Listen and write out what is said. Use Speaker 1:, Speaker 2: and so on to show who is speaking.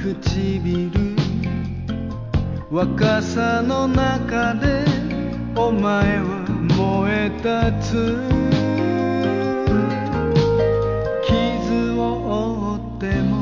Speaker 1: 唇若さの中でお前は燃え立つ傷を負っても